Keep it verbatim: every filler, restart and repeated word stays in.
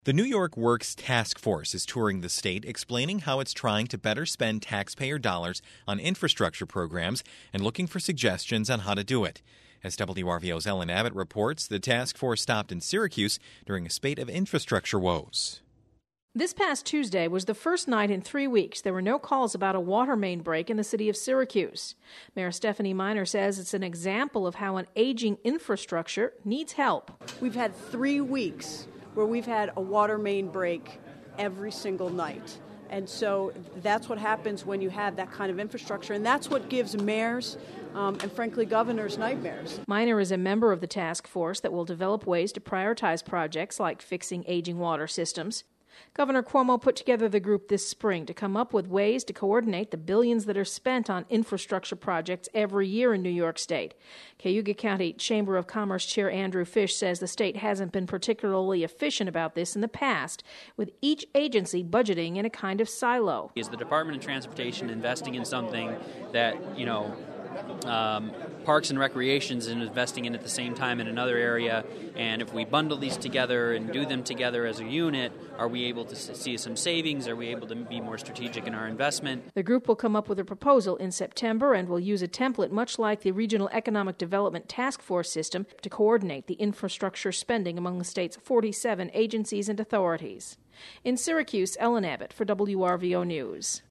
The New York Works Task Force is touring the state, explaining how it's trying to better spend taxpayer dollars on infrastructure programs and looking for suggestions on how to do it. As W R V O's Ellen Abbott reports, the task force stopped in Syracuse during a spate of infrastructure woes. This past Tuesday was the first night in three weeks there were no calls about a water main break in the city of Syracuse. Mayor Stephanie Miner says it's an example of how an aging infrastructure needs help. We've had three weeks where we've had a water main break every single night. And so that's what happens when you have that kind of infrastructure. And that's what gives mayors um, and, frankly, governors nightmares. Miner is a member of the task force that will develop ways to prioritize projects like fixing aging water systems. Governor Cuomo put together the group this spring to come up with ways to coordinate the billions that are spent on infrastructure projects every year in New York State. Cayuga County Chamber of Commerce Chair Andrew Fish says the state hasn't been particularly efficient about this in the past, with each agency budgeting in a kind of silo. Is the Department of Transportation investing in something that, you know, Um, Parks and Recreations and investing in at the same time in another area, and if we bundle these together and do them together as a unit, are we able to see some savings? Are we able to be more strategic in our investment? The group will come up with a proposal in September and will use a template much like the Regional Economic Development Task Force system to coordinate the infrastructure spending among the state's forty-seven agencies and authorities. In Syracuse, Ellen Abbott for W R V O News.